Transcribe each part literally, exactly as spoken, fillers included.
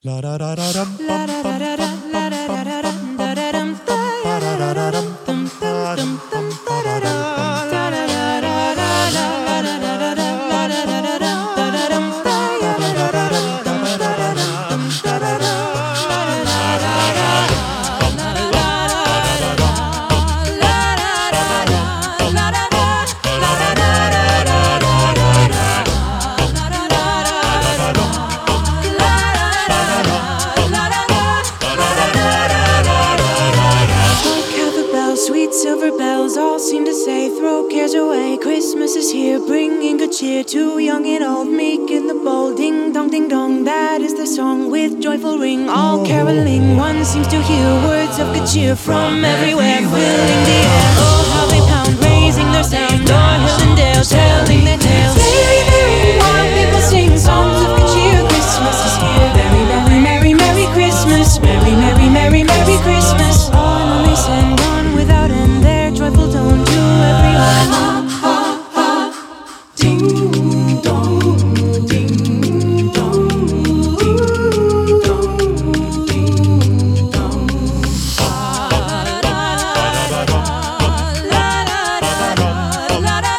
Sweet silver bells all seem to say, throw cares away. Christmas is here, bringing good cheer to young and old, meek and the bold. Ding dong, ding dong, that is the song with joyful ring. All caroling, one seems to hear words of good cheer from everywhere, filling the air. Oh, how they pound, raising their sound, o'er hill and dale, telling their tales. Merry, merry, while people sing songs of good cheer. Christmas is here, merry, merry, merry, merry Christmas. Merry, merry, merry, merry Christmas. On on they send on without end their joyful tone to everyone. Ha, ha, ha. Ding dong, ding dong, ding dong, ding dong. La la la la la la la la la la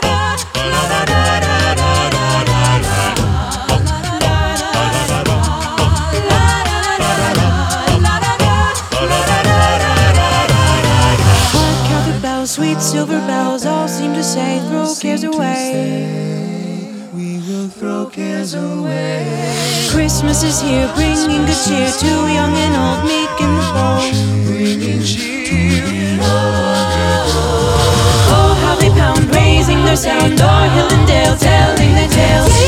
sweet silver bells all seem to say, throw cares away. We will throw cares away. Christmas is here, bringing good cheer to young and old, meek and bold. Bringing cheer. Oh, how they pound, raising their sound, o'er hill and dale, telling their tales.